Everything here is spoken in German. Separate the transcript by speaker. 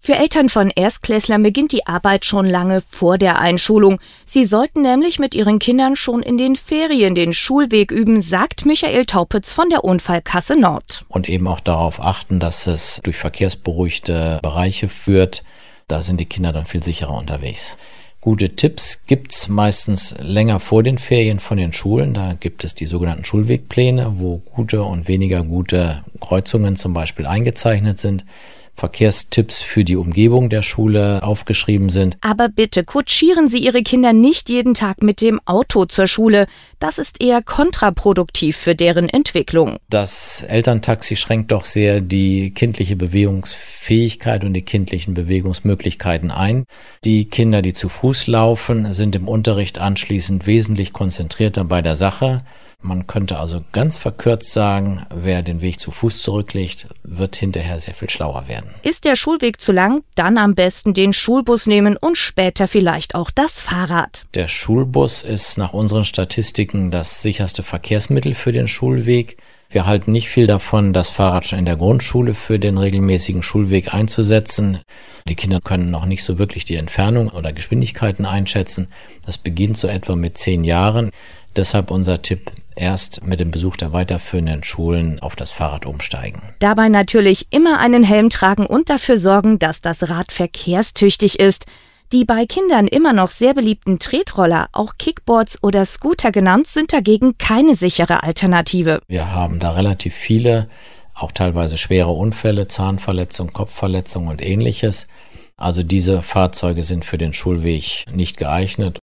Speaker 1: Für Eltern von Erstklässlern beginnt die Arbeit schon lange vor der Einschulung. Sie sollten nämlich mit ihren Kindern schon in den Ferien den Schulweg üben, sagt Michael Taupitz von der Unfallkasse Nord.
Speaker 2: Und eben auch darauf achten, dass es durch verkehrsberuhigte Bereiche führt. Da sind die Kinder dann viel sicherer unterwegs. Gute Tipps gibt's meistens länger vor den Ferien von den Schulen. Da gibt es die sogenannten Schulwegpläne, wo gute und weniger gute Kreuzungen zum Beispiel eingezeichnet sind. Verkehrstipps für die Umgebung der Schule aufgeschrieben sind.
Speaker 1: Aber bitte kutschieren Sie Ihre Kinder nicht jeden Tag mit dem Auto zur Schule. Das ist eher kontraproduktiv für deren Entwicklung.
Speaker 2: Das Elterntaxi schränkt doch sehr die kindliche Bewegungsfähigkeit und die kindlichen Bewegungsmöglichkeiten ein. Die Kinder, die zu Fuß laufen, sind im Unterricht anschließend wesentlich konzentrierter bei der Sache. Man könnte also ganz verkürzt sagen, wer den Weg zu Fuß zurücklegt, wird hinterher sehr viel schlauer werden.
Speaker 1: Ist der Schulweg zu lang, dann am besten den Schulbus nehmen und später vielleicht auch das Fahrrad.
Speaker 2: Der Schulbus ist nach unseren Statistiken das sicherste Verkehrsmittel für den Schulweg. Wir halten nicht viel davon, das Fahrrad schon in der Grundschule für den regelmäßigen Schulweg einzusetzen. Die Kinder können noch nicht so wirklich die Entfernung oder Geschwindigkeiten einschätzen. Das beginnt so etwa mit 10 Jahren. Deshalb unser Tipp, erst mit dem Besuch der weiterführenden Schulen auf das Fahrrad umsteigen.
Speaker 1: Dabei natürlich immer einen Helm tragen und dafür sorgen, dass das Rad verkehrstüchtig ist. Die bei Kindern immer noch sehr beliebten Tretroller, auch Kickboards oder Scooter genannt, sind dagegen keine sichere Alternative.
Speaker 2: Wir haben da relativ viele, auch teilweise schwere Unfälle, Zahnverletzungen, Kopfverletzungen und ähnliches. Also diese Fahrzeuge sind für den Schulweg nicht geeignet.